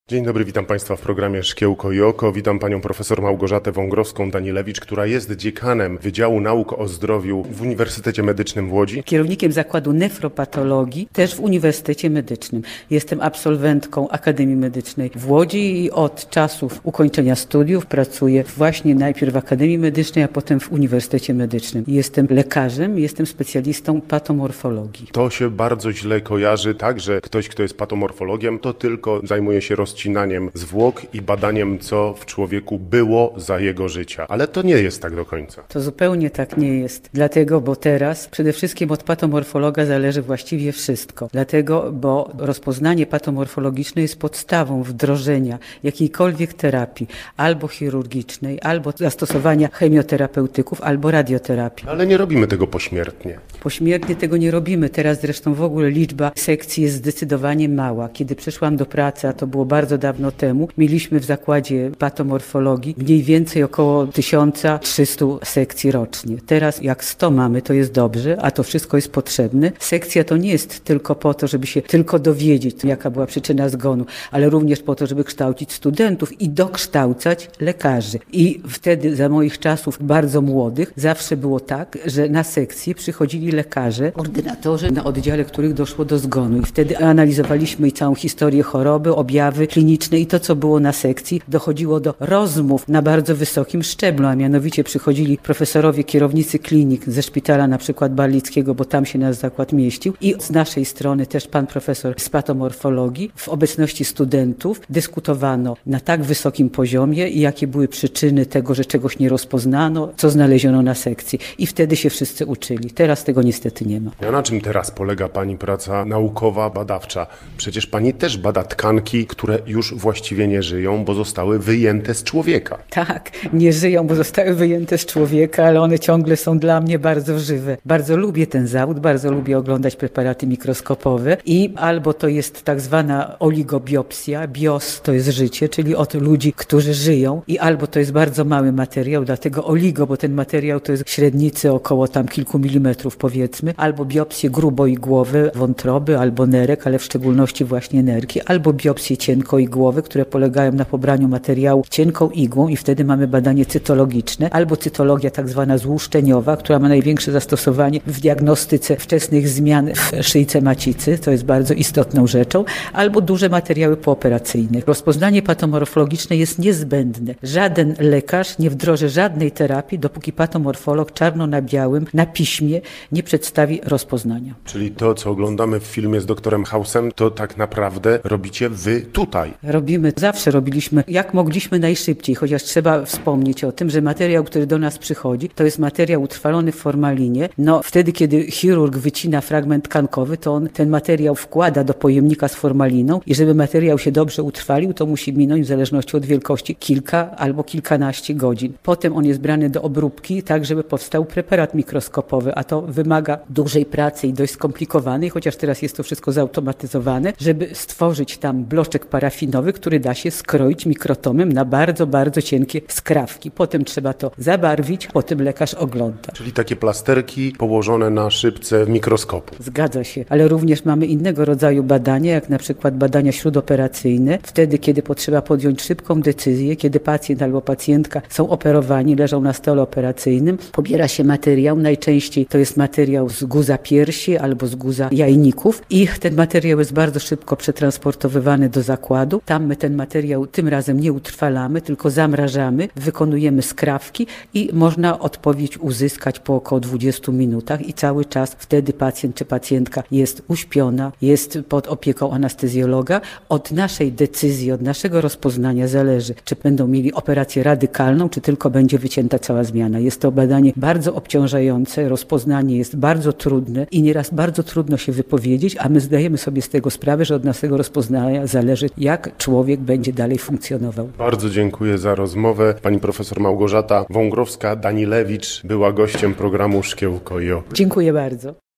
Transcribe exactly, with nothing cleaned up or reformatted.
Dzień dobry, witam Państwa w programie Szkiełko i Oko. Witam Panią profesor Małgorzatę Wągrowską-Danielewicz, która jest dziekanem Wydziału Nauk o Zdrowiu w Uniwersytecie Medycznym w Łodzi. Kierownikiem Zakładu Nefropatologii też w Uniwersytecie Medycznym. Jestem absolwentką Akademii Medycznej w Łodzi i od czasów ukończenia studiów pracuję właśnie najpierw w Akademii Medycznej, a potem w Uniwersytecie Medycznym. Jestem lekarzem, jestem specjalistą patomorfologii. To się bardzo źle kojarzy, tak, że ktoś, kto jest patomorfologiem, to tylko zajmuje się rozpoznaniem rozcinaniem zwłok i badaniem, co w człowieku było za jego życia. Ale to nie jest tak do końca. To zupełnie tak nie jest. Dlatego, bo teraz przede wszystkim od patomorfologa zależy właściwie wszystko. Dlatego, bo rozpoznanie patomorfologiczne jest podstawą wdrożenia jakiejkolwiek terapii, albo chirurgicznej, albo zastosowania chemioterapeutyków, albo radioterapii. Ale nie robimy tego pośmiertnie. Pośmiertnie tego nie robimy. Teraz zresztą w ogóle liczba sekcji jest zdecydowanie mała. Kiedy przyszłam do pracy, a to było bardzo Bardzo dawno temu, mieliśmy w zakładzie patomorfologii mniej więcej około tysiąc trzysta sekcji rocznie. Teraz jak sto mamy, to jest dobrze, a to wszystko jest potrzebne. Sekcja to nie jest tylko po to, żeby się tylko dowiedzieć, jaka była przyczyna zgonu, ale również po to, żeby kształcić studentów i dokształcać lekarzy. I wtedy za moich czasów bardzo młodych zawsze było tak, że na sekcję przychodzili lekarze, ordynatorzy, na oddziale których doszło do zgonu. I wtedy analizowaliśmy i całą historię choroby, objawy kliniczne i to, co było na sekcji, dochodziło do rozmów na bardzo wysokim szczeblu, a mianowicie przychodzili profesorowie, kierownicy klinik ze szpitala na przykład Barlickiego, bo tam się nasz zakład mieścił i z naszej strony też pan profesor z patomorfologii. W obecności studentów dyskutowano na tak wysokim poziomie, jakie były przyczyny tego, że czegoś nie rozpoznano, co znaleziono na sekcji. I wtedy się wszyscy uczyli. Teraz tego niestety nie ma. A na czym teraz polega pani praca naukowa, badawcza? Przecież pani też bada tkanki, które już właściwie nie żyją, bo zostały wyjęte z człowieka. Tak, nie żyją, bo zostały wyjęte z człowieka, ale one ciągle są dla mnie bardzo żywe. Bardzo lubię ten zawód, bardzo lubię oglądać preparaty mikroskopowe i albo to jest tak zwana oligobiopsja, bios to jest życie, czyli od ludzi, którzy żyją i albo to jest bardzo mały materiał, dlatego oligo, bo ten materiał to jest średnicy około tam kilku milimetrów powiedzmy, albo biopsje gruboigłowe, wątroby albo nerek, ale w szczególności właśnie nerki, albo biopsje cienkoigłowe, które polegają na pobraniu materiału cienką igłą i wtedy mamy badanie cytologiczne, albo cytologia tak zwana złuszczeniowa, która ma największe zastosowanie w diagnostyce wczesnych zmian w szyjce macicy, to jest bardzo istotną rzeczą, albo duże materiały pooperacyjne. Rozpoznanie patomorfologiczne jest niezbędne. Żaden lekarz nie wdroży żadnej terapii, dopóki patomorfolog czarno na białym, na piśmie nie przedstawi rozpoznania. Czyli to, co oglądamy w filmie z doktorem Hausem, to tak naprawdę robicie wy tutaj. Robimy, zawsze robiliśmy jak mogliśmy najszybciej, chociaż trzeba wspomnieć o tym, że materiał, który do nas przychodzi, to jest materiał utrwalony w formalinie. No wtedy, kiedy chirurg wycina fragment tkankowy, to on ten materiał wkłada do pojemnika z formaliną i żeby materiał się dobrze utrwalił, to musi minąć w zależności od wielkości kilka albo kilkanaście godzin. Potem on jest brany do obróbki, tak żeby powstał preparat mikroskopowy, a to wymaga dużej pracy i dość skomplikowanej, chociaż teraz jest to wszystko zautomatyzowane, żeby stworzyć tam bloczek parafinowy, który da się skroić mikrotomem na bardzo, bardzo cienkie skrawki. Potem trzeba to zabarwić, potem lekarz ogląda. Czyli takie plasterki położone na szybce mikroskopu. Zgadza się, ale również mamy innego rodzaju badania, jak na przykład badania śródoperacyjne. Wtedy, kiedy potrzeba podjąć szybką decyzję, kiedy pacjent albo pacjentka są operowani, leżą na stole operacyjnym, pobiera się materiał, najczęściej to jest materiał z guza piersi albo z guza jajników i ten materiał jest bardzo szybko przetransportowywany do zakładu. Tam my ten materiał tym razem nie utrwalamy, tylko zamrażamy, wykonujemy skrawki i można odpowiedź uzyskać po około dwudziestu minutach i cały czas wtedy pacjent czy pacjentka jest uśpiona, jest pod opieką anestezjologa. Od naszej decyzji, od naszego rozpoznania zależy, czy będą mieli operację radykalną, czy tylko będzie wycięta cała zmiana. Jest to badanie bardzo obciążające, rozpoznanie jest bardzo trudne i nieraz bardzo trudno się wypowiedzieć, a my zdajemy sobie z tego sprawę, że od naszego rozpoznania zależy, jak człowiek będzie dalej funkcjonował. Bardzo dziękuję za rozmowę. Pani profesor Małgorzata Wągrowska-Danielewicz była gościem programu Szkiełko i Oko. Dziękuję bardzo.